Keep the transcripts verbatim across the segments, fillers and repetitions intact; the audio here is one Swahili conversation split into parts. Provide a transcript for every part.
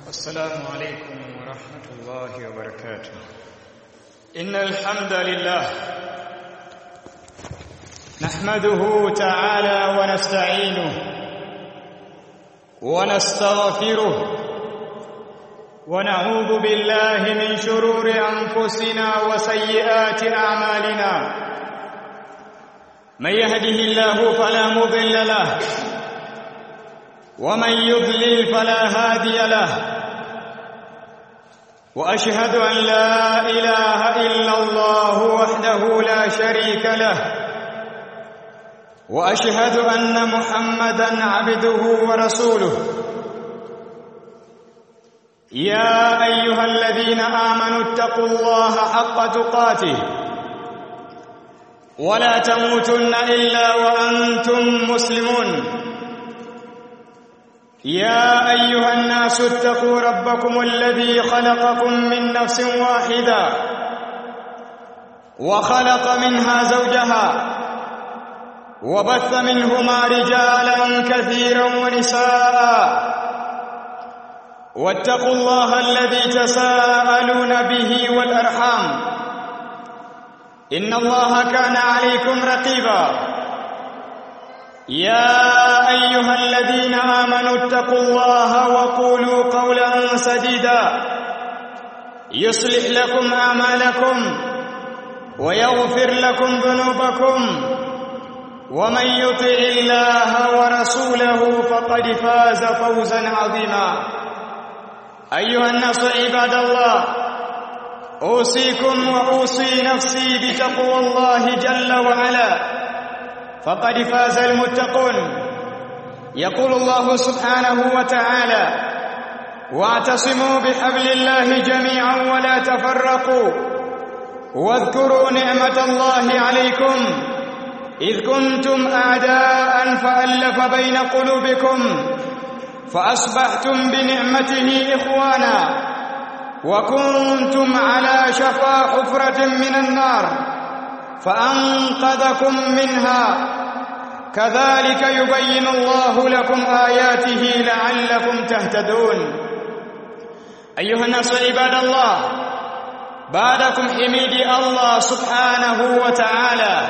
السلام عليكم ورحمة الله وبركاته. إن الحمد لله نحمده تعالى ونستعينه ونستغفره ونعوذ بالله من شرور أنفسنا وسيئات أعمالنا. من يهده الله فلا مضل له ومن يضلل فلا هادي له، وأشهد أن لا إله إلا الله وحده لا شريك له، وأشهد أن محمدًا عبده ورسوله. يا أيها الذين آمنوا اتقوا الله حق تقاته ولا تموتن إلا وأنتم مسلمون. يا أيها الناس اتقوا ربكم الذي خلقكم من نفس واحدة وخلق منها زوجها وبث منهما رجالا كثيرا ونساء، واتقوا الله الذي تساءلون به والأرحام إن الله كان عليكم رقيبا. يا أيها الذين آمنوا اتقوا الله وقولوا قولا سديدا يصلح لكم أعمالكم ويغفر لكم ذنوبكم، ومن يطع الله ورسوله فقد فاز فوزا عظيما. أيها الناس عباد الله، أوصيكم وأوصي نفسي بتقوى الله جل وعلا، فقد فاز المتقون. يقول الله سبحانه وتعالى: واعتصموا بحبل الله جميعا ولا تفرقوا واذكروا نعمة الله عليكم إذ كنتم أعداء فألف بين قلوبكم فأصبحتم بنعمته إخوانا وكنتم على شفا حفرة من النار فأنقذكم منها كذلك يبين الله لكم آياته لعلكم تهتدون. أيها الناس عباد الله، بعدكم حميدي الله سبحانه وتعالى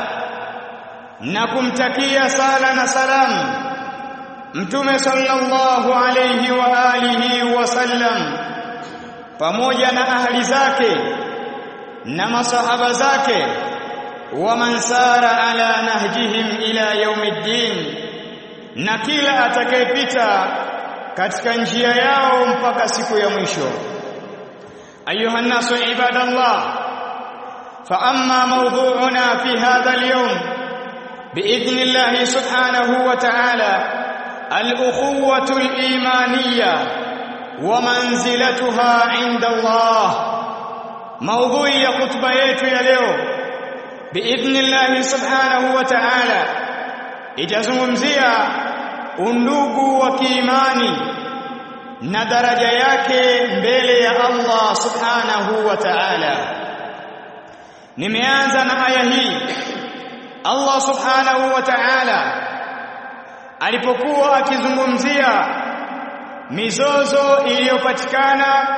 نكم تكيا سالنا سلام Mtume sallallahu alayhi wa alihi wasallam pamoja na ahli zake na masahaba zake wa man sara ala nahjihim ila yaumiddin, na kila atakayepita katika njia yao mpaka siku ya mwisho. Ayuha nasu ibadallah, fa amma mawdu'una fi hadha al-yawm bi'idhnillah subhanahu wa ta'ala al-ukhuwatu al-imaniyya wa manzilatuha 'inda Allah. Maudhui ya khutba yetu ya leo biidhnillah subhanahu wa ta'ala itazungumzia undugu wa kiimani na daraja yake mbele ya Allah subhanahu wa ta'ala. Nimeanza na aya hii. Allah subhanahu wa ta'ala alipokuwa akizungumzia mizozo iliyopatikana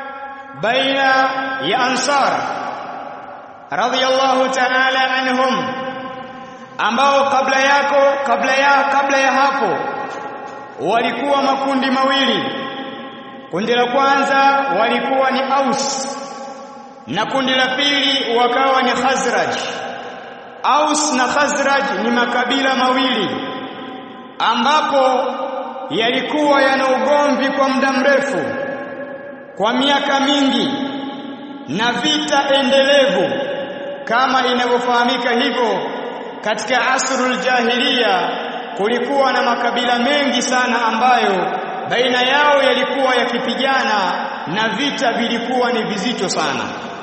baina ya Ansar radhiyallahu ta'ala anhum, ambao kabla yako kabla ya kabla ya hapo walikuwa makundi mawili. Kundi la kwanza walikuwa ni Aus na kundi la pili wakawa ni Khazraj. Aus na Khazraj ni makabila mawili ambapo yalikuwa yana ugomvi kwa muda mrefu, kwa miaka mingi, na vita endelevu kama inavyofahamika hivyo. Katika asrul jahiliya kulikuwa na makabila mengi sana ambayo baina yao yalikuwa yakipigana na vita vilikuwa ni vizito sana.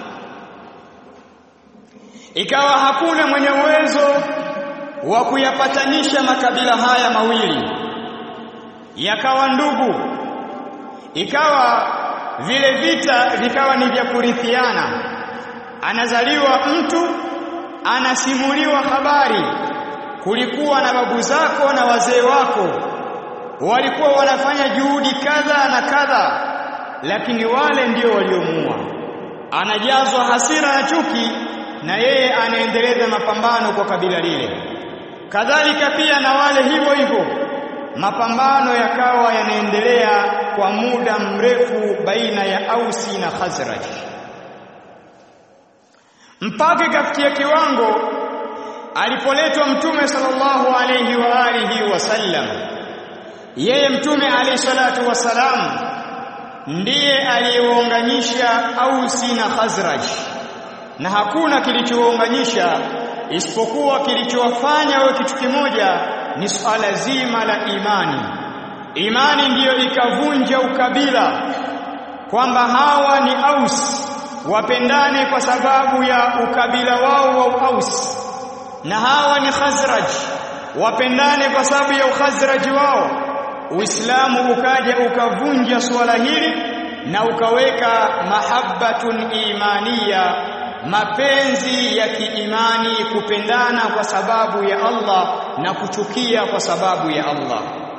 Ikawa hakuna mwenye uwezo wa kuyapatanisha makabila haya mawili, yakawa ndugu. Ikawa vile vita vikawa ni vya kurithiana. Anazaliwa mtu, anasimuliwa habari, kulikuwa na babu zako na wazee wako walikuwa wanafanya juhudi kadha na kadha lakini wale ndio waliomuua. Anajazwa hasira na chuki na yeye anaendeleza mapambano kwa kabila lile. Kadhalika pia na wale hivyo hivyo, mapambano yakawa yanaendelea kwa muda mrefu baina ya Ausi na Khazraj, mpaka kafikia kiwango alipoletwa Mtume sallallahu alayhi wa alihi wasallam. Yeye Mtume alayhi salatu wasalam ndiye aliyewaunganisha Ausi na Khazraj, na hakuna kilichowaunganisha isipokuwa kilichowafanya wawe kitu kimoja ni swala zima la imani. Imani ndiyo ikavunja ukabila, kwamba hawa ni Aus wapendane kwa sababu ya ukabila wao wa Aus, na hawa ni Khazraj wapendane kwa sababu ya ukhazraji wao. Uislamu ukaja ukavunja swala hili na ukaweka mahabbatun imaniya, mapenzi ya kiimani, kupendana kwa sababu ya Allah na kuchukia kwa sababu ya Allah.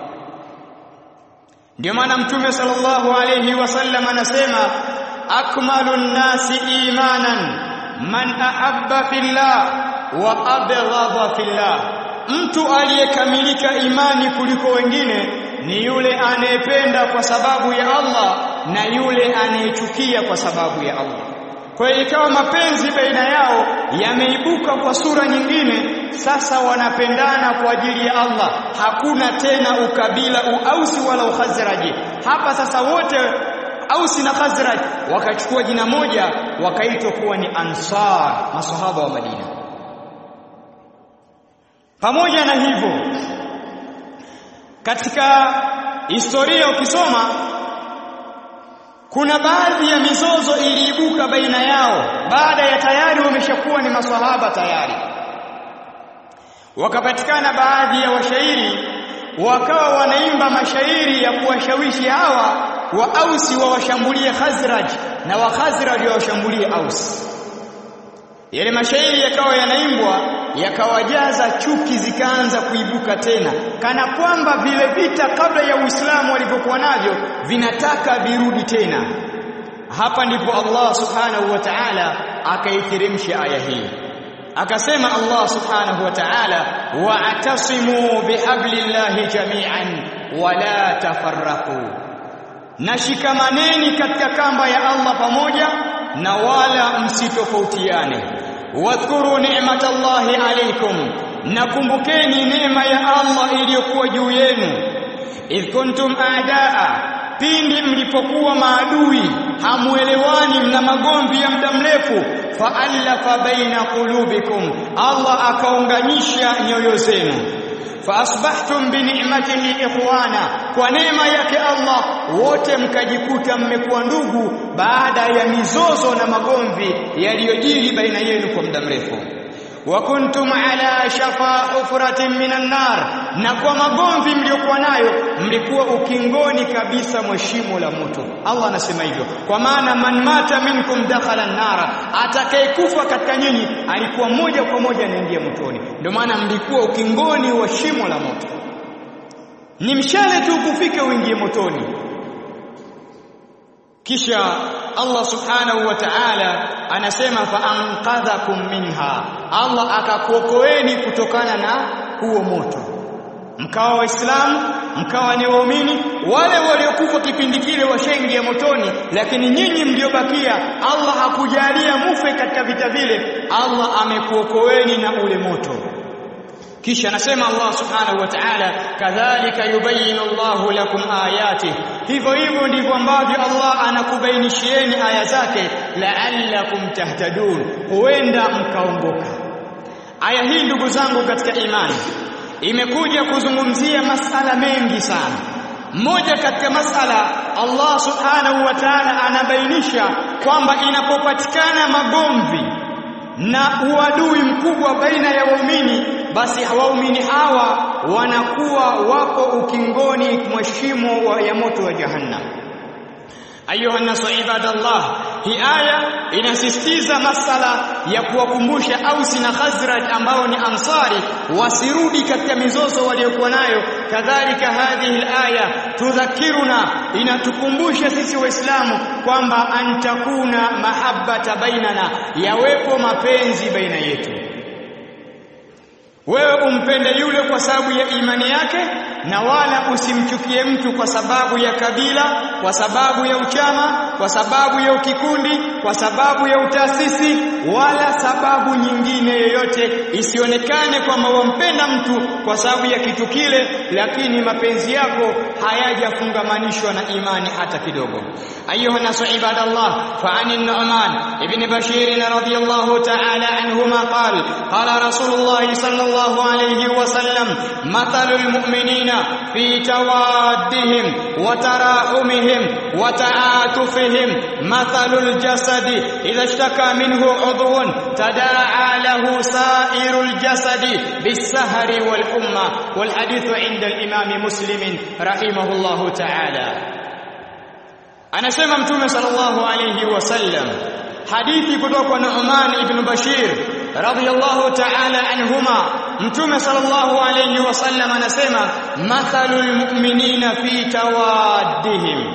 Ndio maana Mtume sallallahu alayhi wasallam anasema akmalun nasi imanan man ahabba fillah wa abghadha fillah, mtu aliyekamilika imani kuliko wengine ni yule anayependa kwa sababu ya Allah na yule anayechukia kwa sababu ya Allah. Kwa hiyo ikawa mapenzi baina yao yameibuka kwa sura nyingine. Sasa wanapendana kwa ajili ya Allah, hakuna tena ukabila Ausi wala Khazraji. Hapa sasa wote Ausi na Khazraj wakachukua jina moja, wakaitwa kuwa ni Ansar, masahaba wa Madina. Pamoja na hivyo, katika historia ukisoma, kuna baadhi ya mizozo iliibuka baina yao baada ya tayari wameshakuwa ni maswahaba tayari. Wakapatikana baadhi ya washairi wakawa wanaimba mashairi ya kuwashawishi hawa wa Ausi wawashambulie Khazraj na wa Khazraj wawashambulie Ausi. Yale mashairi yakawa yanaimbwa, yakawajaza chuki, zikaanza kuibuka tena, kana kwamba vile vita kabla ya Uislamu walivyokuwa navyo vinataka virudi tena. Hapa ndipo Allah subhanahu wa ta'ala akaiteremsha aya hii, akasema Allah subhanahu wa ta'ala, wa'tasimu bihablillahi jami'an wala tafarraqu, nashikamaneni katika kamba ya Allah pamoja na wala msitofautiane. Wadhkuru ni'matallahi alaykum, nakumbukeni neema ya Allah iliyokuwa juu yenu. Idh kuntum a'daa, pindi mlipokuwa maadui, hamuelewani, mna magomvi ya muda mrefu. Fa'alafa baina qulubikum, Allah akaunganisha nyoyo zenu. Faasbahtum bi ni'matihi ikhwana, kwa neema yake Allah wote mkajikuta mmekuwa ndugu baada ya mizozo na magomvi yaliyojiri baina yenu kwa muda mrefu. Wa kuntum ala shafa hufratin minan nar, na kwa magomvi mliokuwa nayo mlikuwa ukingoni kabisa mwa shimo la moto. Allah anasema hivyo kwa maana man mata minkum dakhala an-nar, atakayekufa katika nyinyi alikuwa moja kwa moja anaingia motoni. Ndio maana mlikuwa ukingoni wa shimo la moto, ni mshale tu kufika uingie motoni. Kisha Allah subhanahu wa ta'ala anasema fa anqadhakum minha, Allah akakuokoeni kutokana na huo moto, mkawa waislamu, mkawa ni waumini. Wale waliokufa kipindi kile washaingia motoni, lakini nyinyi mliobakia Allah hakujalia mufe katika vita vile, Allah amekuokoeni na ule moto. Kisha anasema Allah subhanahu wa ta'ala, kadhalika yubayyinu Allahu lakum ayati, hivyo hivyo ndivyo ambavyo Allah anakubainishieni aya zake, la'allakum tahtadun, huenda mkaongoka. Aya hii ndugu zangu katika imani imekuja kuzungumzia masala mengi sana. Mmoja katika masala, Allah subhanahu wa ta'ala anabainisha kwamba inapopatikana magomvi na uadui mkubwa baina ya waumini, basi waumini hawa wanakuwa wako ukingoni mwa shimo ya moto wa jahannam. Ayuha nasu ibadallah, hii aya inasisitiza masala ya kuwakumbusha Ausi na Khazraj ambao ni Ansari wasirudi katika mizozo waliokuwa nayo. Kadhalika hadhihi aya tudhakiruna, inatukumbusha sisi Waislamu kwamba antakuna mahabbata bainana, yawepo mapenzi baina yetu. Wewe umpende yule kwa sababu ya imani yake, na wala usimchukie mtu kwa sababu ya kabila, kwa sababu ya uchama, kwa sababu ya ukikundi, kwa sababu ya utaasisi, wala sababu nyingine yoyote. Isionekane kwamba wampenda mtu kwa sababu ya kitu kile, lakini mapenzi yako hayajafungamanishwa na imani hata kidogo. Ayuha nasu ibadallah, fa ani Nu'man ibn Bashir radhiyallahu ta'ala anhuma qala qala Rasulullah sallallahu alayhi wa sallam mathalul mu'minina في توادهم وتراحمهم وتعاطفهم مثل الجسد إذا اشتكى منه عضو تداعى له سائر الجسد بالسهر والحمى. والحديث عند الإمام مسلم رحمه الله تعالى. أنا سمع متوم صلى الله عليه وسلم hadithi kutoka kwa Nu'man ibn Bashir radhiyallahu ta'ala anhuma. Mtume sallallahu alayhi wasallam anasema mathalul mu'minina fi tawaddihim,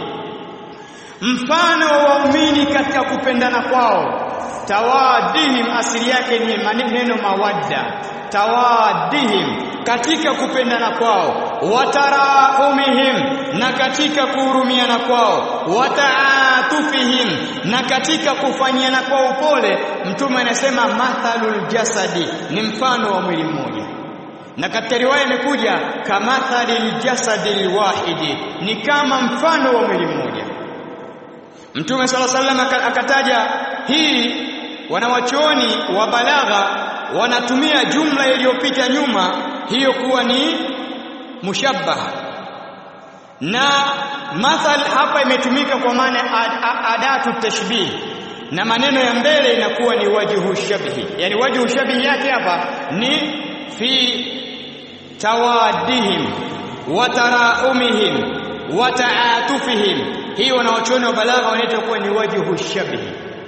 mfano wa waumini katika kupendana kwao. Tawaddihim asili yake ni maneno mawadda, tawaddihim katika kupendana kwao, watarahumihim na katika kuhurumiana kwao, wataatufihim na katika kufanyiana kwao upole. Mtume anasema mathalul jasadi, ni mfano wa mwili mmoja. Na katika riwaya imekuja kamathalil jasadil wahidi, ni kama mfano wa mwili mmoja. Mtume sallallahu alaihi wasallam akataja hii. Wanawachuoni wa balagha wanatumia jumla iliyopita nyuma hiyo kuwa ni mushabbaha, na mathal hapa imetumika kwa maana adatu tashbih, na maneno ya mbele inakuwa ni wajhu shabhi. Yani wajhu shabhi yake hapa ni fi tawaddihim wa tarahumihim wa ta'atufihim. Hiyo wanawachuoni wa balagha wanaita kuwa ni wajhu shabhi.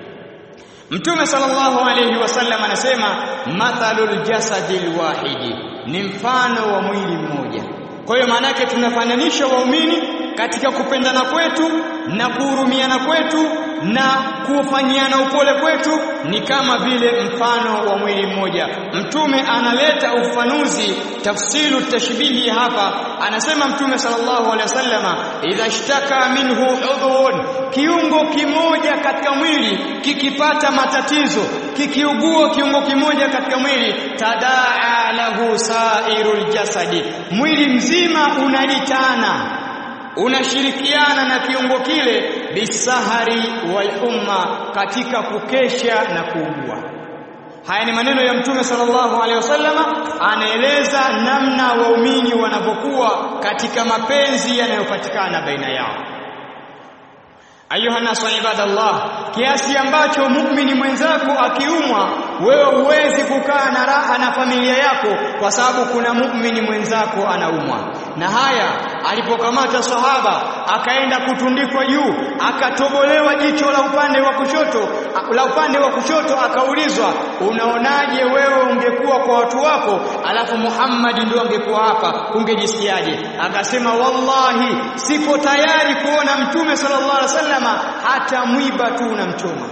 Mtume sallallahu alayhi wasallam anasema mathalul jasadil wahidi, ni mfano wa mwili mmoja. Kwa hiyo maana yake tunafananisha waumini katika kupendana kwetu na kuhurumiana kwetu na kufanyiana upole kwetu ni kama vile mfano wa mwili mmoja. Mtume analeta ufafanuzi, tafsiru tashbihi hapa. Anasema Mtume sallallahu alaihi wasallama idha ishtaka minhu udhun, kiungo kimoja katika mwili kikipata matatizo, kikiugua kiungo kimoja katika mwili, tadaa lahu sairul jasadi, mwili mzima unalitana, unashirikiana na kiungo kile, bisahari wal umma, katika kukesha na kuugua. Haya ni maneno ya Mtume sallallahu alaihi wasallama, anaeleza namna waumini wanapokuwa katika mapenzi yanayopatikana baina yao. Ayuha nasu ibadallah, kiasi ambacho muumini mwenzako akiumwa, wewe huwezi kukaa na raha na familia yako kwa sababu kuna muumini mwenzako anaumwa. Na haya alipokamata sahaba akaenda kutundikwa juu, akatobolewa jicho la upande wa kushoto, la upande wa kushoto akaulizwa, unaonaje wewe ungekuwa kwa watu wako alafu Muhammad ndio angekuwa hapa, ungejisikiaje? Akasema wallahi siko tayari kuona Mtume sallallahu alaihi wasallam hata mwiba tu unamchoma.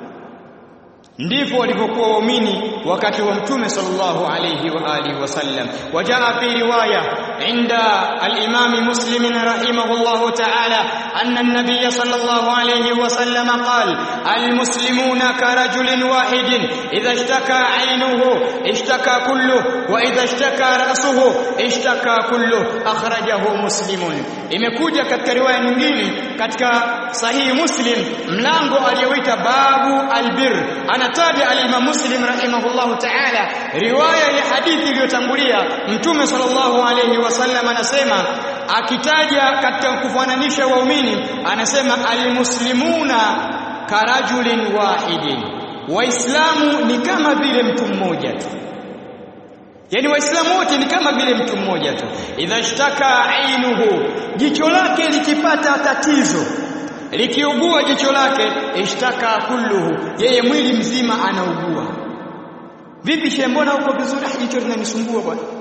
Ndipo walipokuwa waumini wakati wa Mtume sallallahu alayhi wa alihi wasallam. Wajaa fi riwaya inda al-Imam Muslim rahimahullahu ta'ala anna an-nabiy sallallahu alayhi wa sallam qala al-muslimuna ka rajulin wahidin idha ishtaka 'aynuhu ishtaka kulluhu wa idha ishtaka ra'suhu ishtaka kulluhu, akhrajahu Muslimun. Imekuja katika riwaya nyingine katika sahihi Muslim, mlango aliyoita babu al-birr. Anataja al-Imam Muslim rahimahullahu ta'ala riwaya ya hadithi iliyotangulia. Mtume sallallahu alayhi wasallam anasema, akitaja katika kufananisha waumini, anasema al-muslimuna karajulin wahidin, waislamu ni kama vile mtu mmoja tu. Yani waislamu wote ni kama vile mtu mmoja tu. Idha ishtaka ainuhu, jicho lake likipata tatizo, likiugua jicho lake, ishtaka kulluhu, yeye mwili mzima anaugua. Vipi shehe, mbona uko vizuri? Jicho linanisumbua bwana.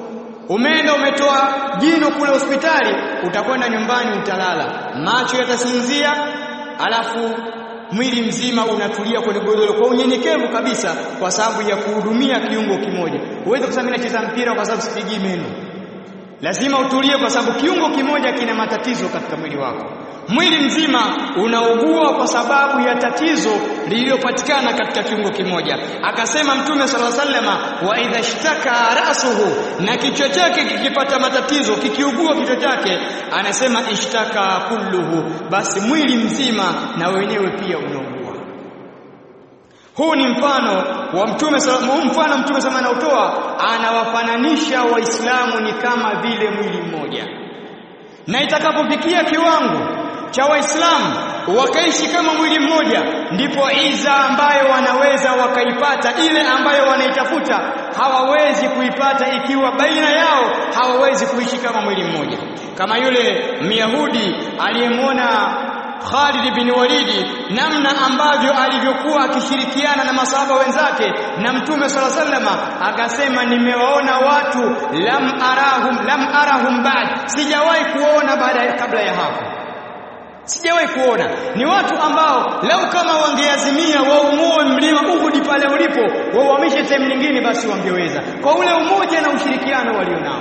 Umeenda umetoa jino kule hospitali, utakwenda nyumbani utalala. Macho yatasinzia, alafu mwili mzima unatulia kwenye godoro kwa unyenyekevu kabisa kwa sababu ya kuhudumia kiungo kimoja. Uweze kusema mimi nacheza mpira kwa sababu sipigi meno. Lazima utulie kwa sababu kiungo kimoja kina matatizo katika mwili wako. Mwili mzima unaugua kwa sababu ya tatizo lililopatikana katika kiungo kimoja. Akasema Mtume sallallahu alaihi wasallam, wa idha ishtaka ra'suhu, na kichwa chake kikipata matatizo, kikiugua kichwa chake, anasema ishtaka kulluhu, basi mwili mzima na wenyewe pia unaugua. Huu ni mfano wa Mtume sallallahu alaihi wasallam. Mfano Mtume sallallahu alaihi wasallam anautoa, anawafananisha Waislamu ni kama vile mwili mmoja. Na itakapofikia kiwango cha Waislamu wakaishi kama mwili mmoja, ndipo iza ambayo wanaweza wakaipata, ile ambayo wanaitafuta hawawezi kuipata ikiwa baina yao hawawezi kuishi kama mwili mmoja. Kama yule Myahudi aliyemwona Khalid bin Walid, namna ambavyo alivyokuwa akishirikiana na masahaba wenzake na Mtume sallallahu alaihi wasallam, akasema nimewaona watu lam arahum lam arahum ba'd, sijawahi kuona baada ya kabla ya hapo. Sijawahi kuona. Ni watu ambao lau kama wangeazimia waumue mlima Uhud pale ulipo, wauhamishe sehemu nyingine, basi wangeweza kwa ule umoja na ushirikiano walionao.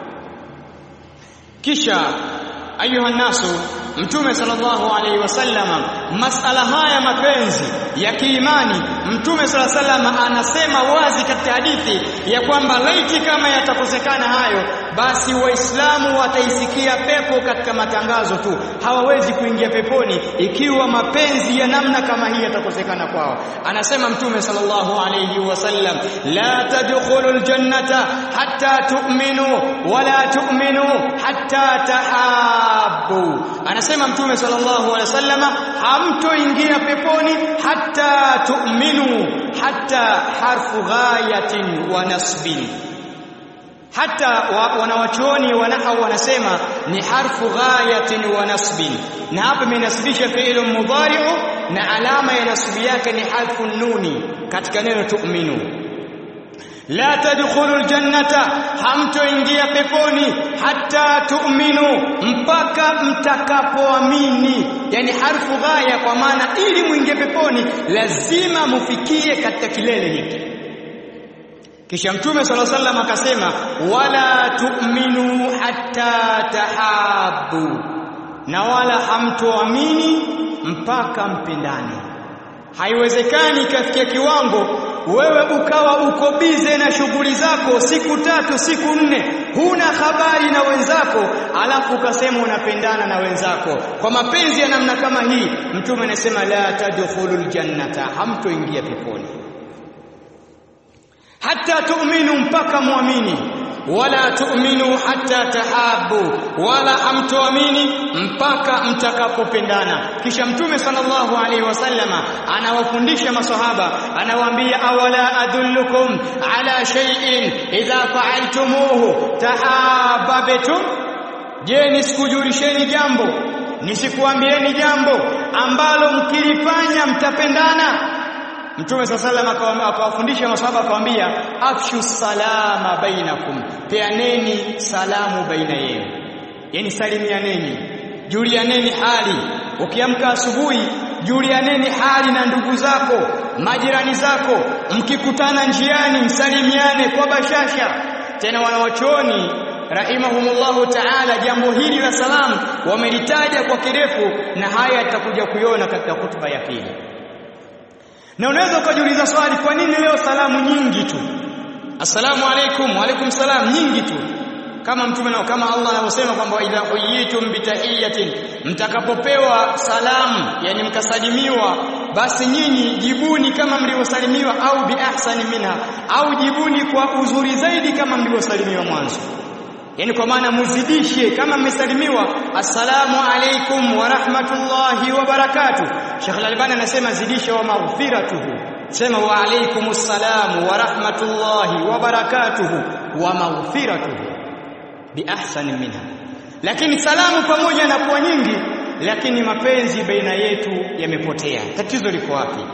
Kisha ayuha nasu, Mtume sallallahu alaihi wasallam, masala haya mapenzi ya kiimani, Mtume sallallahu alaihi wasallam anasema wazi katika hadithi ya kwamba laiti kama yatakosekana hayo, basi Waislamu wataisikia pepo katika matangazo tu, hawawezi kuingia peponi ikiwa mapenzi ya namna kama hii yatakosekana kwao. Anasema Mtume sallallahu alaihi wasallam, la tadkhulul jannata hatta tu'minu wala tu'minu hatta tahabbu. Anasema Mtume sallallahu alaihi wasallam, hamtoingia peponi hatta tu'minu, hatta harfu ghayatin wa nasbin. Hata wanawachuoni wanahau wanasema ni harfu ghayatin wa nasbin, na hapa imenasibisha fi'il mudhari'u na alama ya nasbi yake ni harfu nuni katika neno tu'minu. La tadkhulul jannata, hamtoingia peponi hatta tu'minu, mpaka mtakapoamini. Yani harfu ghaya, kwa maana ili muingie peponi lazima mufikie katika kilele hiki. Kisha Mtume sallallahu alaihi wasallam akasema, wala tu'minu hatta tahabbu, na wala hamtoamini mpaka mpendane. Haiwezekani kafikia kiwango wewe ukawa uko bize na shughuli zako siku tatu siku nne, huna habari na wenzako, alafu ukasema unapendana na wenzako. Kwa mapenzi ya namna kama hii, Mtume anasema la tadkhulul jannata, hamtoingia peponi. Hatta tu'minu, mpaka muamini. Wala tu'minu hatta tahabbu, wala hamtoamini mpaka mtakapopendana. Kisha Mtume sallallahu alaihi wasallama anawafundisha maswahaba, anawaambia, awala adullukum ala shay'in idha fa'altumuhu tahabbtum, je, nisikujulisheni jambo, nisikuambieni jambo ambalo mkilifanya mtapendana? Mtume sallallahu alaihi wasallam akawafundisha maswahaba, akawaambia, afshu salama bainakum, peaneni salamu baina yenu. Yani salimianeni, julianeni hali. Ukiamka asubuhi, julianeni hali na ndugu zako, majirani zako. Mkikutana njiani, msalimiane kwa bashasha. Tena wanawachuoni rahimahumullahu ta'ala jambo hili la salamu wamelitaja kwa kirefu, na haya tutakuja kuiona katika hutuba ya pili. Na unaweza ukajiuliza swali, kwa nini leo salamu nyingi tu? Assalamu alaykum, wa alaykum salam, nyingi tu. Kama Mtume na kama Allah anavyosema kwamba idha huyitum bitahiyatin, mtakapopewa salamu, yani mkasalimiwa, basi nyinyi jibuni kama mlivyosalimiwa, au bi ahsani minha, au jibuni kwa uzuri zaidi kama mlivyosalimiwa mwanzo. Yani kwa maana muzidishe, kama mmesalimiwa assalamu alaykum wa rahmatullahi wa barakatuh, Sheikh Al-Albani anasema zidisha wa maghfiratuhu, sema wa alaykumus salam wa rahmatullahi wa barakatuh wa maghfiratuhu bi ahsani minha. Lakini salamu pamoja na kuwa nyingi, lakini mapenzi baina yetu yamepotea. Tatizo liko wapi?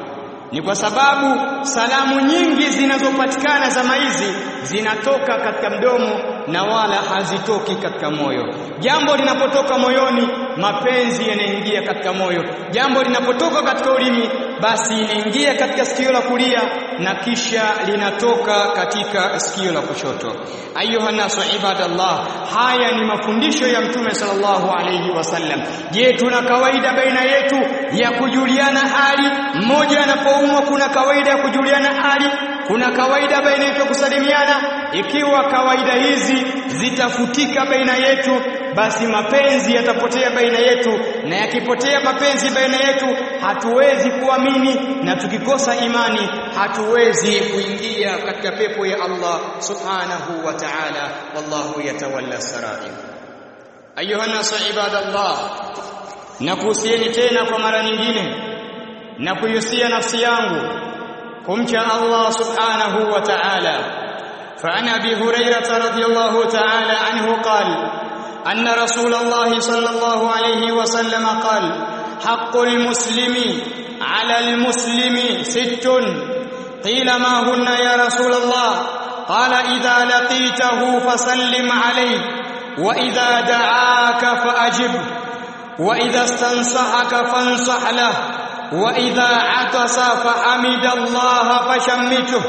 Ni kwa sababu salamu nyingi zinazopatikana zama hizi zinatoka katika mdomo na wala hazitoki katika moyo. Jambo linapotoka moyoni, mapenzi yanaingia katika moyo. Jambo linapotoka katika ulimi, basi inaingia katika sikio la kulia na kisha linatoka katika sikio la kushoto. Ayuha nasu ibadallah, haya ni mafundisho ya Mtume sallallahu alayhi wasallam. Je, tuna kawaida baina yetu ya kujuliana hali? Mmoja anapoumwa kuna kawaida ya kujuliana hali, kuna kawaida baina yetu kusalimiana. Ikiwa kawaida hizi zitafutika baina yetu, basi mapenzi yatapotea baina yetu, na yakipotea mapenzi baina yetu hatuwezi kuamini, na tukikosa imani hatuwezi kuingia katika pepo ya Allah subhanahu wa ta'ala. Wallahu yatawalla sarair. Ayuha nasu ibadallah, nakuhusieni tena kwa mara nyingine na kuihusia nafsi yangu kumcha Allah subhanahu wa ta'ala. فعن أبي هريرة رضي الله تعالى عنه قال أن رسول الله صلى الله عليه وسلم قال حق المسلم على المسلم ست. قيل ما هن يا رسول الله؟ قال إذا لقيته فسلم عليه، وإذا دعاك فأجب، وإذا استنصحك فانصح له، وإذا عطس فحمد الله فشمته،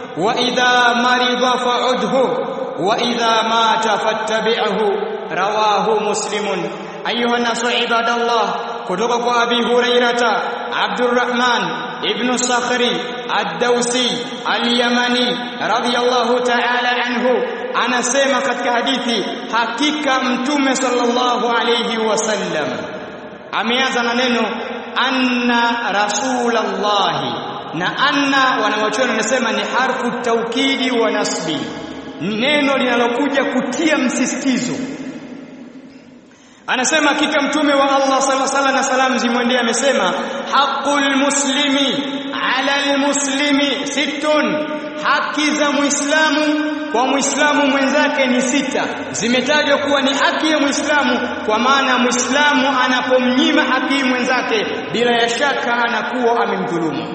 وإذا مرض فعده، وإذا مات فاتبعه. رواه مسلم. أيها الناس عباد الله، kutoka kwa Abi Hurairata Abdurrahman ibn Sakhri ad-Dawsi al-Yamani radiyallahu ta'ala anhu anasema katika hadithi, hakika Mtume sallallahu alayhi wasallam ameanza na neno anna rasulallahi, na anna wanawachuoni wanasema ni harfu taukidi wa nasbi, neno linalokuja kutia msisitizo. Anasema hakika Mtume wa Allah sallallahu alaihi wasallam na salamu zimwendee amesema, haqqul muslimi ala almuslimi sittun, haki za muislamu kwa muislamu mwenzake ni sita. Zimetajwa kuwa ni haki ya muislamu kwa maana muislamu anapomnyima haki mwenzake bila ya shaka anakuwa amemdhulumu.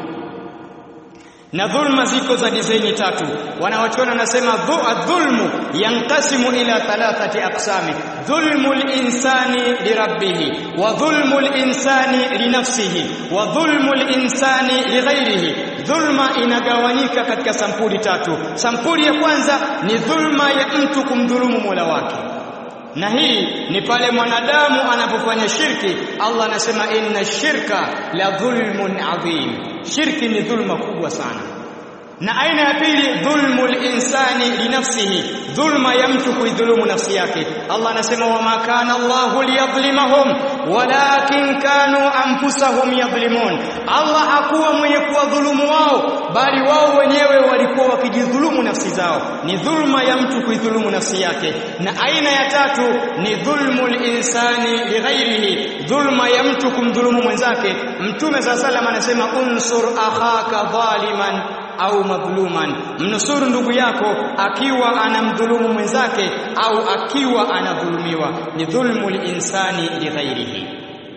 Na dhulma ziko za dizaini tatu. Wanawachuoni wanasema dhulmu yankasimu ila thalathati aqsami: dhulmul insani lirabbih, wa dhulmul insani linafsihi, wa dhulmul insani lighairihi. Dhulma inagawanyika katika sampuli tatu. Sampuli ya kwanza ni dhulma ya mtu kumdhulumu Mola wake, na hii ni pale mwanadamu anapofanya shirki. Allah anasema inna shirka la dhulmun adhim, shirki ni dhulma kubwa sana. Na aina ya pili dhulmul insani linafsihi, dhulma ya mtu kuidhulumu nafsi yake. Allah anasema wama kana Allahu liyadhlimahum walakin kanu anfusahum yadhlimun, Allah hakuwa mwenye kuwadhulumu wao, bali wao wenyewe walikuwa wakijidhulumu nafsi zao. Ni dhulma ya mtu kuidhulumu nafsi yake. Na aina ya tatu ni dhulmul insani lighairihi, dhulma ya mtu kumdhulumu mwenzake. Mtume sallallahu alayhi wasallam anasema unsur akhaka dhaliman au madhuluman, mnusuru ndugu yako akiwa anamdhulumu mwenzake au akiwa anadhulumiwa. Ni dhulmul insani lighairihi.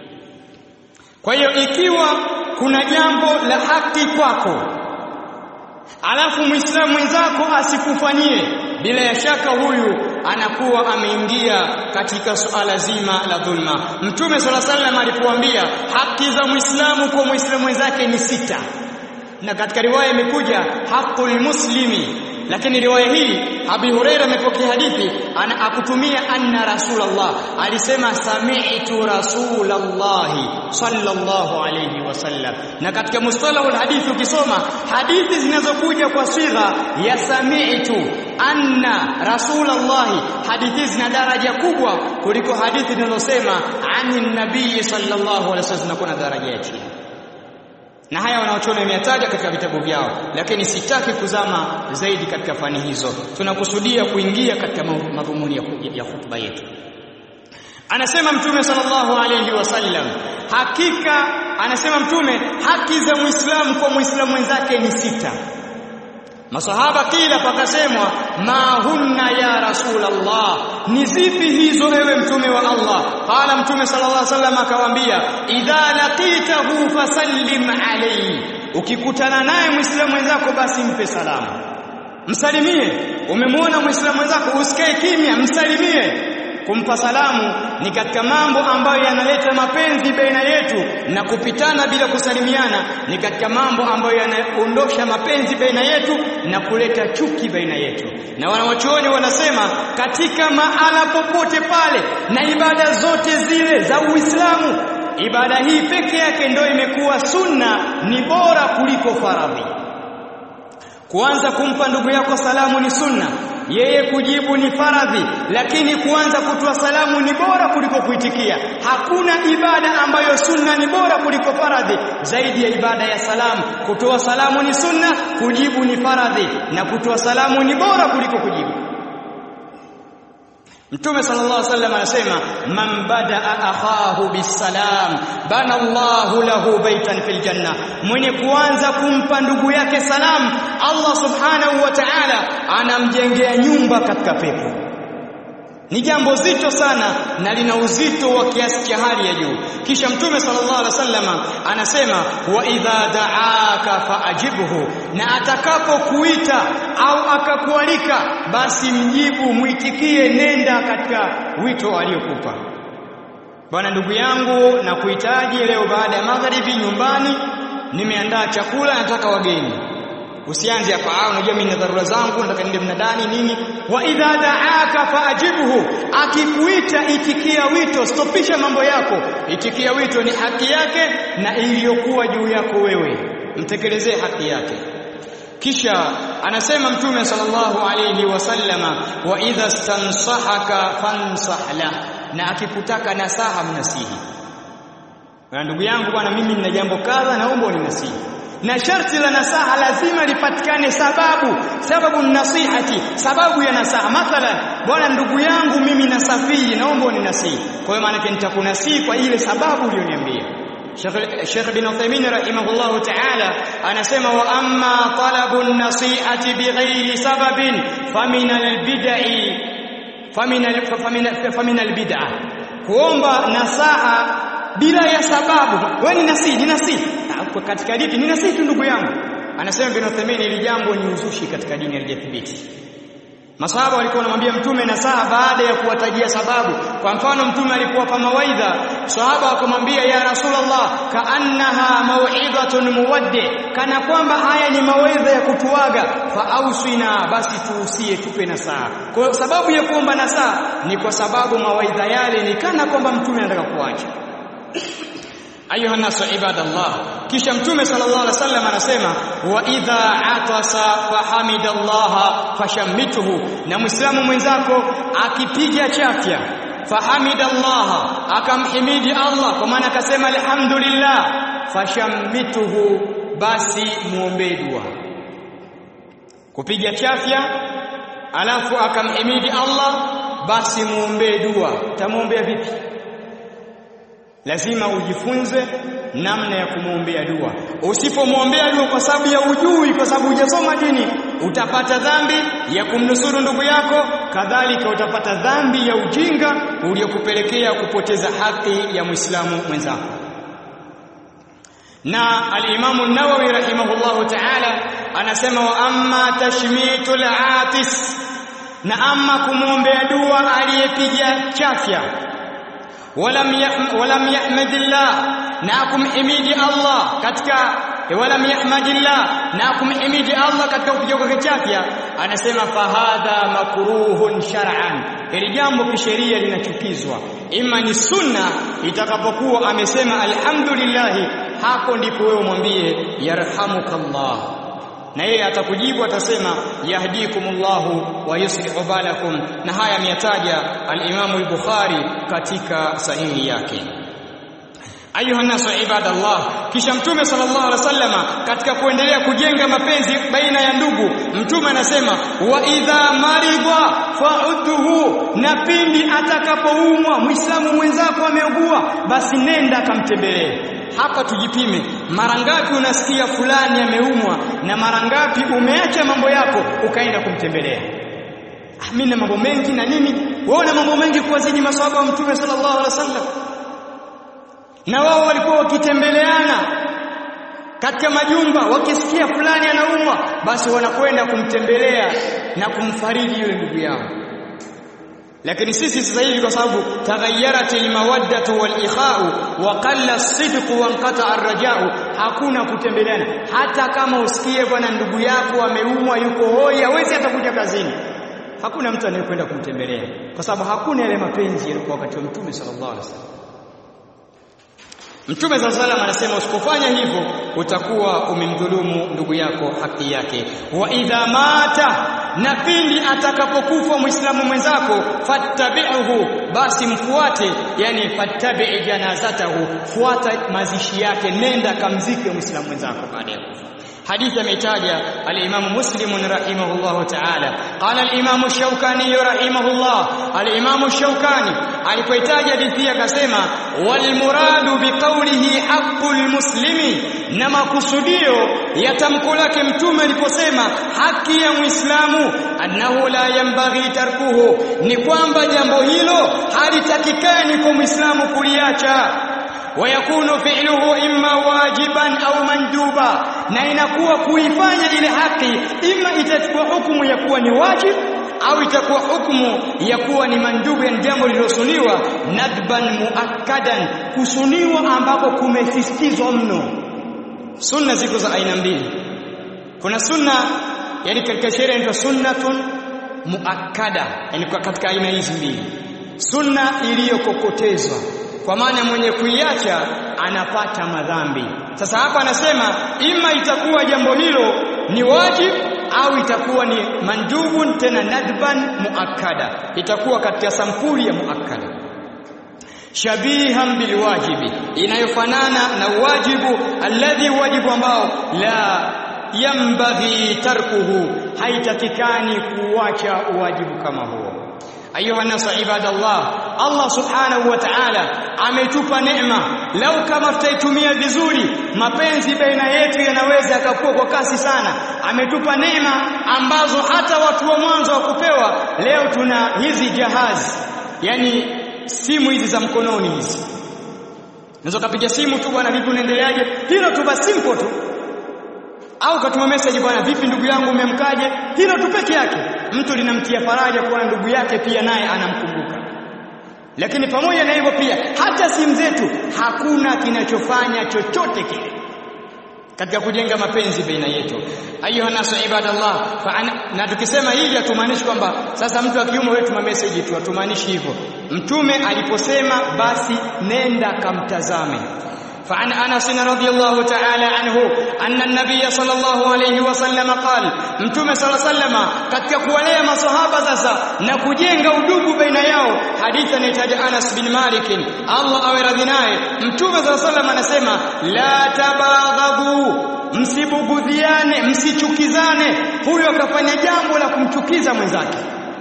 Kwa hiyo ikiwa kuna jambo la haki kwako alafu muislamu mwenzako asikufanyie, bila ya shaka huyu anakuwa ameingia katika suala zima la dhulma. Mtume sallallahu alaihi wasallam alipoambia haki za muislamu kwa muislamu mwenzake ni sita, na katika riwaya imekuja haqqul muslimi, lakini riwaya hii Abi Huraira amepokea hadithi ana akutumia anna Rasulullah alisema sami'tu Rasulullah sallallahu alayhi wasallam. Na katika mustalahul hadithi ukisoma hadithi zinazokuja kwa sigha ya sami'tu anna Rasulullah, hadithi zina daraja kubwa kuliko hadithi zinazosema anin nabii sallallahu alayhi wasallam, kuna daraja ya chini. Na haya wanaochona wameyataja katika vitabu vyao, lakini sitaki kuzama zaidi katika fani hizo. Tunakusudia kuingia katika madhumuni ya, ya hutuba yetu. Anasema Mtume sallallahu alayhi wasallam, hakika anasema Mtume haki za Muislamu kwa Muislamu mwenzake ni sita. Masahaba kila pakasemwa ma hunna ya Rasulullah, ni zipi hizo ewe mtume wa Allah? Qala mtume sallallahu alaihi wasallam akawaambia idha laqitahu fasallim alayhi, ukikutana naye muislamu mwenzako basi mpe salamu, msalimie. Umemwona muislamu mwenzako usikae kimya, msalimie. Kumpa salamu ni katika mambo ambayo yanaleta mapenzi baina yetu, na kupitana bila kusalimiana ni katika mambo ambayo yanaondosha mapenzi baina yetu na kuleta chuki baina yetu. Na wanawachuoni wanasema katika mahala popote pale na ibada zote zile za Uislamu, ibada hii peke yake ndio imekuwa sunna, ni bora kuliko faradhi. Kuanza kumpa ndugu yako salamu ni sunna, yeye kujibu ni faradhi, lakini kuanza kutoa salamu ni bora kuliko kuitikia. Hakuna ibada ambayo sunna ni bora kuliko faradhi zaidi ya ibada ya salamu. Kutoa salamu ni sunna, kujibu ni faradhi, na kutoa salamu ni bora kuliko kujibu. Mtume sallallahu alaihi wasallam anasema man badaa akhahu bisalam bana Allahu lahu baitan fil janna, mwenye kuanza kumpa ndugu yake salamu Allah subhanahu wa ta'ala anamjengea nyumba katika pepo. Ni jambo zito sana na lina uzito wa kiasi cha hali ya juu. Kisha Mtume sallallahu alaihi wasallam anasema wa idha da'aka faajibhu, na atakapokuita au akakualika basi mjibu, muitikie, nenda katika wito aliokupa. Bwana ndugu yangu, na kuhitaji leo baada ya magharibi nyumbani, nimeandaa chakula, nataka wageni. Usianze hapa, ah unajua mimi na dharura zangu, nataka niende mnadani nini. Wa idha da'aka faajibhu, akikuita itikia wito, stopisha mambo yako, itikia wito. Ni haki yake na iliyokuwa juu yako wewe, mtekelezee haki yake. Kisha anasema Mtume sallallahu alayhi wasallama wa idha stansahaka fansah la, na akikutaka nasaha mnasihi. Na ndugu yangu, bwana mimi nina jambo kadha naomba uninasihi. Na sharti la nasaha lazima lipatikane sababu, sababu nasihati, sababu ya nasaha. Mathalan, bwana ndugu yangu mimi nasafiri naomba uninasihi, kwa hiyo maana yake nitakunasihi kwa ile sababu uliyoniambia. Sheikh bin Uthaymeen rahimahullahu ta'ala anasema wa amma talabun nasihati bighairi sababin famin albid'i famin famin albid'a, kuomba nasaha bila ya sababu. Wewe ni nasihi, ni nasihi katika dini, ni nasihi tu ndugu yangu. Anasema bin Uthaymeen ili jambo ni uzushi katika dini, halijathibiti. Masahaba walikuwa wanamwambia Mtume nasaha baada ya kuwatajia sababu. Kwa mfano Mtume alipowapa mawaidha, sahaba wakamwambia ya Rasulullah kaannaha mau'izatun muwaddi, kana kwamba haya ni mawaidha ya kutuaga, fa ausina, basi tuusie, tupe nasaha. Kwa sababu ya kuomba nasaha ni kwa sababu mawaidha yale ni kana kwamba Mtume anataka kuacha. Ayuha nasu ibadallah, kisha Mtume sallallahu alaihi wasallam anasema wa idha atasa fahamidallaha fashammituhu, na muislamu mwenzako akipiga chafya fahamidallaha, akamhimidi Allah, kwa maana akasema alhamdulillah, fashammituhu, basi muombe dua. Kupiga chafya alafu akamhimidi Allah, basi muombe dua. Tamuombea vipi? Lazima ujifunze namna ya kumwombea dua. Usipomwombea dua kwa sababu ya ujui, kwa sababu hujasoma dini, utapata dhambi ya kumnusuru ndugu yako, kadhalika utapata dhambi ya ujinga uliokupelekea kupoteza haki ya Muislamu mwenzako. Na al-Imam an-Nawawi rahimahullahu ta'ala anasema wa amma tashmitul atis, na amma kumwombea dua aliyepiga chafya, walam walam yahmadillah, na kumhimidi Allah katika walam yahmadillah, na kumhimidi Allah katika kupiga kwa chafya, anasema fahadha makruhun shar'an, ili jambo kisheria linachukizwa. Ima ni sunna, itakapokuwa amesema alhamdulillah, hapo ndipo wewe mwambie yarhamukallah, na yeye atakujibu, atasema yahdikumullahu wa yuslihu balakum. Na haya ameyataja al-Imam al-Bukhari katika sahihi yake. Ayuha nasu ibadallah, kisha Mtume sallallahu alaihi wasallam katika kuendelea kujenga mapenzi baina ya ndugu, Mtume anasema wa idha maridha fa'udhu, na pindi atakapoumwa Muislamu mwenzako ameugua, basi nenda kamtembelee. hapa tujipime. Mara ngapi unasikia fulani ameumwa na mara ngapi umeacha mambo yako ukaenda kumtembelea? Ah, mimi na mambo mengi na nini? Wewe una mambo mengi kuwazidi maswahaba wa Mtume sallallahu alaihi wasallam. Na wao walikuwa wakitembeleana katika majumba, wakisikia fulani anaumwa basi wanakwenda kumtembelea na kumfariji yule ndugu yao. Lakini sisi sasa hivi kwa sababu taghayyarat almawaddatu walikhau wa qalla as-sidq wa inqata ar-raja'u, hakuna kutembeleana. Hata kama usikie bwana ndugu yako ameumwa yuko hoi hawezi hata kuja kazini, hakuna mtu anayekwenda kumtembelea kwa sababu hakuna yale mapenzi yalikuwa wakati wa Mtume sallallahu alaihi wasallam. Mtume sallallahu alaihi wasallam anasema usipofanya hivyo utakuwa umemdhulumu ndugu yako haki yake. Wa idha mata, na pindi atakapokufa muislamu mwenzako, fattabi'uhu, basi mfuate, yani fattabi' janazatahu, fuata mazishi yake, nenda kamzike muislamu mwenzako baada ya kufa. Hadithi ametaja al-Imam Muslim rahimahullah ta'ala. Qala al-Imam Shawkani rahimahullah, al-Imam Shawkani alipoitaja hadithi akasema wal muradu biqawlihi haqqul muslimi, na makusudio ya tamko lake Mtume aliposema haki ya Muislamu, annahu la yanbaghi tarkuhu, ni kwamba jambo hilo halitakikani kwa Muislamu kuliacha. Wayakunu fi'luhu imma wajiban au manduba, na inakuwa kuifanya ile haki imma itachukua hukumu ya kuwa ni wajib au itakuwa hukumu ya kuwa ni mandubu, ya jambo lililosuniwa, nadban muakkadan, kusuniwa ambapo kumesisitizwa mno. Sunna ziko za aina mbili. Kuna sunna yani katika sheria inaitwa sunnatun muakkada, yani kwa katika aina hizi mbili. Sunna iliyokokotezwa, kwa maana mwenye kuiacha anapata madhambi. Sasa hapa anasema ima itakuwa jambo hilo ni wajib au itakuwa ni mandubun, tena nadban muakkada, itakuwa katika sampuli ya muakkada. Shabihan bil wajibi, inayofanana na wajibu, alladhi wajibu ambao la yambaghi tarkuhu, haitakikani kuacha wajibu kama huo. Ayuha nasu ibadallah, Allah subhanahu wa ta'ala ametupa neema. Lau kama tutaitumia vizuri, mapenzi baina yetu yanaweza yakakua kwa kasi sana. Ametupa neema ambazo hata watu wa mwanzo wa kupewa. Leo tuna hizi jahazi, yani simu hizi za mkononi hizi. Unaweza kupiga simu tu, bwana vipi unaendeleaje? Hilo tu basi, simple tu. Au katuma message, bwana vipi ndugu yangu umemkaje? Hilo tu peke yake mtu linamtia faraja kwa ndugu yake, pia naye anamkumbuka. Lakini pamoja na hivyo pia hata simu zetu hakuna kinachofanya chochote kile katika kujenga mapenzi baina yetu. Ayuha nasu ibadallah, na tukisema hili hatumaanishi kwamba sasa mtu akiumwa wewe tuma message tu, hatumaanishi hivyo. Mtume aliposema basi nenda kamtazame. فعن أنس رضي الله تعالى عنه أن النبي صلى الله عليه وسلم قال, Mtume صلى الله عليه وسلم katika kuwalea maswahaba sasa na kujenga udugu baina yao, hadithi inaitaja Anas bin Malik, Allah awe radhi naye. Mtume صلى الله عليه وسلم anasema la tabaghadhu, msibugudhiane, msichukizane. Huyo akafanya jambo la kumchukiza mwenzake.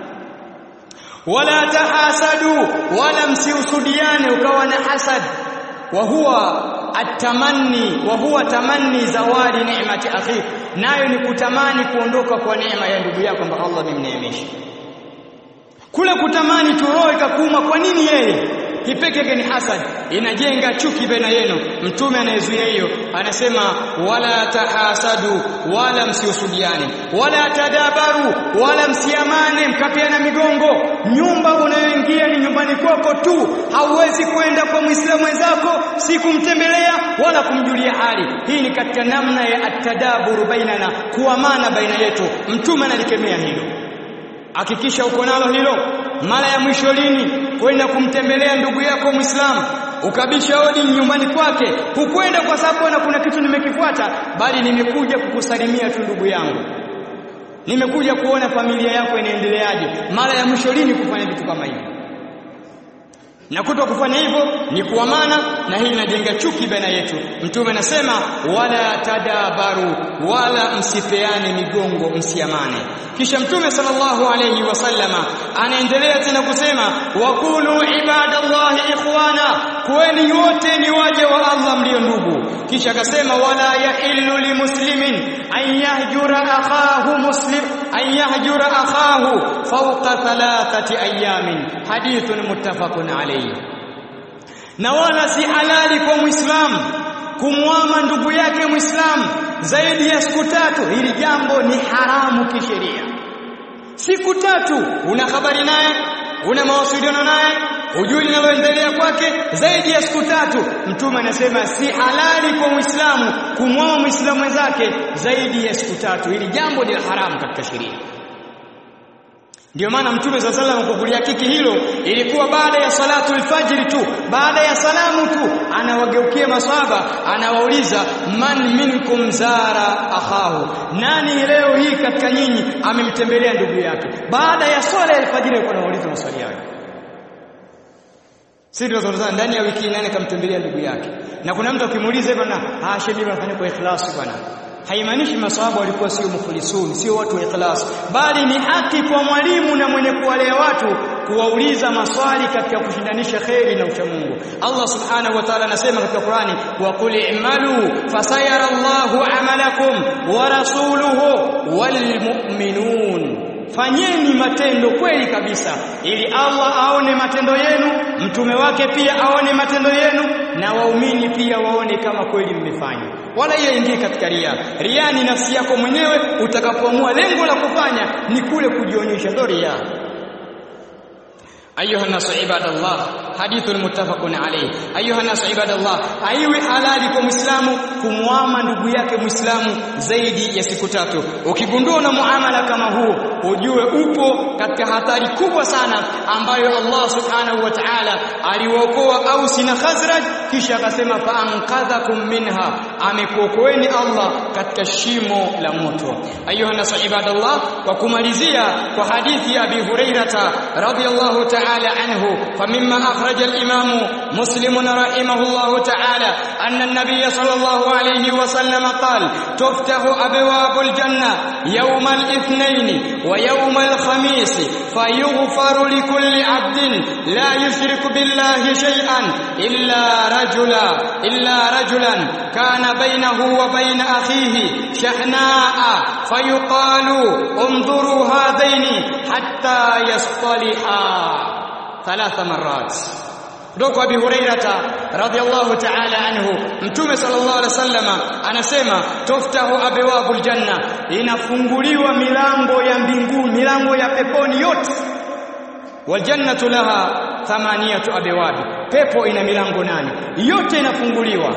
Wala tahasadu, wala msiusudiane ukawa na hasad. Wa huwa atamanni, wa huwa tamanni zawadi neemati akhi, nayo ni kutamani kuondoka kwa neema ya ndugu yako kwamba Allah amemneemesha. Kule kutamani tu roho ikakuuma, kwa nini yeye? Kipeke yake ni hasad, inajenga chuki baina yenu. Mtume anayezuia hiyo anasema wala tahasadu, wala msiusudiane, wala tadabaru, wala msiamane mkapeana migongo. Nyumba unayoingia ni nyumbani kwako tu, hauwezi kwenda kwa Muislamu wenzako si kumtembelea wala kumjulia hali. Hii ni katika namna ya atadaburu bainana, kuamana baina yetu. Mtume analikemea hilo. Hakikisha uko nalo hilo. Mara ya mwisho lini kwenda kumtembelea ndugu yako Muislamu ukabisha hodi nyumbani kwake? Hukwenda kwa sababu na kuna kitu nimekifuata, bali nimekuja kukusalimia tu ndugu yangu, nimekuja kuona familia yako inaendeleaje. Mara ya mwisho lini kufanya vitu kama hivi? na kuto kufanya hivyo ni kuamana, na hii inajenga chuki baina yetu. Mtume anasema wala tadabaru, wala msipeane migongo, msiamane. Kisha Mtume sallallahu alayhi wasallama anaendelea tena kusema waqulu ibadallahi ikhwana, kuweni wote ni waja wa Allah mlio ndugu. Kisha akasema wala yahillu limuslimin an yahjura akhahu muslim an yahjura akhahu fawqa thalathati ayamin, hadithun muttafaqun alayhi. Na wala si halali kwa Muislamu kumwama ndugu yake Muislamu zaidi ya siku tatu. Hili jambo ni haramu kisheria. Siku tatu una habari naye, una mawasiliano naye, hujui linaloendelea kwake zaidi ya siku tatu, Mtume anasema si halali kwa Muislamu kumwama Muislamu wenzake zaidi ya siku tatu. Hili jambo ni haramu katika sheria. Ndio maana Mtume sallallahu alayhi wasallam kuliakiki hilo ilikuwa baada ya salatu al-fajr tu, baada ya salamu tu, anawageukia maswahaba, anawauliza man minkum zara akhahu, nani leo hii katika nyinyi amemtembelea ndugu yake? Baada ya swala ya al-fajr alikuwa anawauliza maswali yao. Sisi tunazungumza ndani ya wiki nane kamtembelea ndugu yake. Na kuna mtu akimuuliza hivyo, na ah shebi anafanya kwa ikhlas bwana, haimaanishi maswahaba walikuwa sio mukhlisun, sio watu wa ikhlas, bali ni haki kwa mwalimu na mwenye kuwalea watu kuwauliza maswali katika kushindanisha khairi na uchamungu. Allah subhanahu wa ta'ala anasema katika Qur'ani wa qul i'malu fasayara Allahu amalakum wa rasuluhu wal mu'minun, fanyeni matendo kweli kabisa ili Allah aone matendo yenu, mtume wake pia aone matendo yenu, na waumini pia waone kama kweli mmefanya. Wala yaingie katika ria. Ria ni nafsi yako mwenyewe, utakapoamua lengo la kufanya ni kule kujionyesha, ndio ria. Ayuha nasu ibadallah, hadithun muttafaqun alayhi. Ayuha nasu ibadallah, haiwi halali kwa Muislamu kumwama ndugu yake Muislamu zaidi ya siku tatu. Ukigundua na muamala kama huu, ujue upo katika hatari kubwa sana ambayo Allah subhanahu wa ta'ala aliwaokoa Aus na Khazraj, kisha akasema fa anqadhakum minha, amekuokoeni Allah katika shimo la moto. Ayuha nasu ibadallah, kwa kumalizia kwa hadithi ya Abi Hurairah radhiyallahu ta'ala عنه فمما أخرج الإمام مسلم رحمه الله تعالى أن النبي صلى الله عليه وسلم قال تفتح أبواب الجنة يوم الاثنين ويوم الخميس فيغفر لكل عبد لا يشرك بالله شيئا إلا رجلا إلا رجلا كان بينه وبين أخيه شحناء فيقال انظروا هذين حتى يصطلحا ثلاث مرات. Kutoka Abi Hurairah radhiyallahu ta'ala anhu, Mtume sallallahu alaihi wasallam anasema tuftahu abwabul janna, inafunguliwa milango ya mbinguni, milango ya peponi yote. Wal jannatu laha thamaniyatu abwab, pepo ina milango nane, yote inafunguliwa.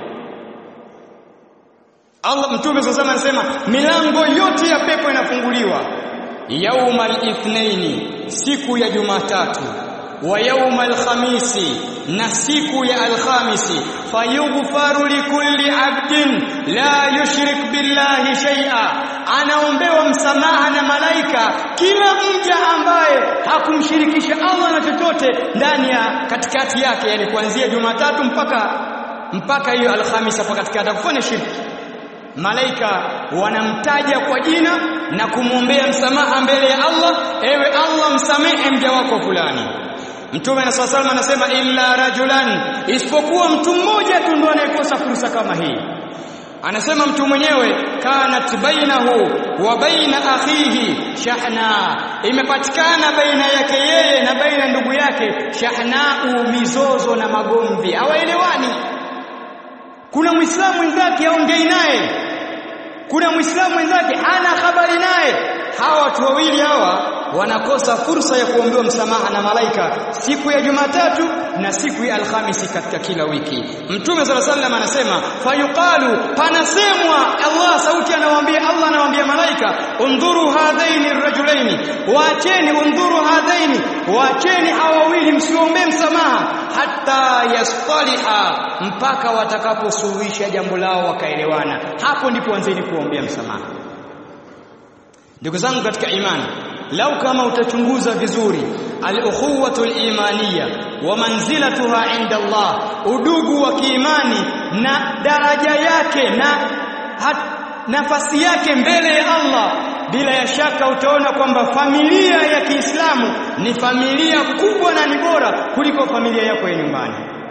Allah Mtume sallallahu alaihi wasallam anasema milango yote ya pepo inafunguliwa yaumal ithnaini, siku ya Jumatatu, wa yaumal khamisi, na siku ya alkhamisi, fayughfaru likulli abdin la yushrik billahi shay'a, anaombewa msamaha na malaika kila mja ambaye hakumshirikisha Allah na chochote ndani ya katikati yake, yani kuanzia Jumatatu mpaka mpaka hiyo alkhamisi, hapo katikati kufanya shirki. Malaika wanamtaja kwa jina na kumwombea msamaha mbele ya Allah, ewe Allah msamehe mja wako fulani. Mtume na sallallahu alayhi wasallam anasema illa rajulan, isipokuwa mtu mmoja tu ndo anayekosa fursa kama hii. Anasema mtu mwenyewe kanat bainahu wa baina akhihi shahna, imepatikana baina yake yeye na baina ndugu yake shahnau, mizozo na magomvi, hawaelewani. Kuna Muislamu mwenzake aongei naye, kuna Muislamu mwenzake hana habari naye. Hawa watu wawili hawa wanakosa fursa ya kuombewa msamaha na malaika siku ya Jumatatu na siku ya Alhamisi katika kila wiki. Mtume sallallahu alaihi wasallam anasema fayuqalu, panasemwa, Allah sauti anawaambia, Allah anawaambia malaika, undhuru hadhaini arrajulaini, waacheni, undhuru hadhaini, waacheni hawa wawili, msiombee msamaha hatta yastaliha, mpaka watakaposuluhisha jambo lao wakaelewana, hapo ndipo anzeni kuombea msamaha. Ndugu zangu katika imani, lau kama utachunguza vizuri al-ukhuwatu al-imaniyya wa manzilatuha 'inda Allah, udugu wa kiimani na daraja yake na hat, nafasi yake mbele ya Allah. Bila ya shaka utaona kwamba familia ya Kiislamu ni familia kubwa na ni bora kuliko familia yako ya nyumbani.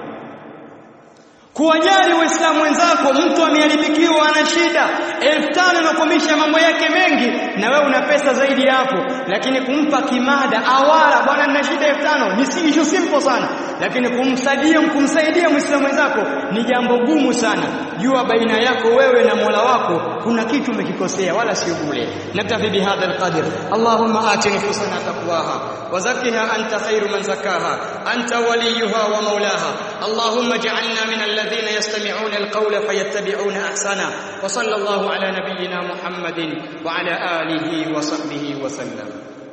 Kuwajali Waislamu wenzako, mtu ameharibikiwa ana shida elfu tano inakomisha mambo yake mengi, na wewe una pesa zaidi hapo, lakini kumpa kimada awala, bwana nina shida elfu tano ni si issue simple sana, lakini kumsaidia kumsaidia Muislamu wenzako ni jambo gumu sana. Jua baina yako wewe na Mola wako kuna kitu umekikosea, wala sio bure. Naktafi bihadha alqadr. Allahumma ati nufusana taqwaha wa zakkiha anta khairu man zakkaha anta waliyuha wa maulaha. Allahumma ij'alna min alladhina yastami'una alqawla fayattabi'una ahsana. Wa sallallahu ala nabiyyina Muhammadin wa ala alihi wa sahbihi wa sallam.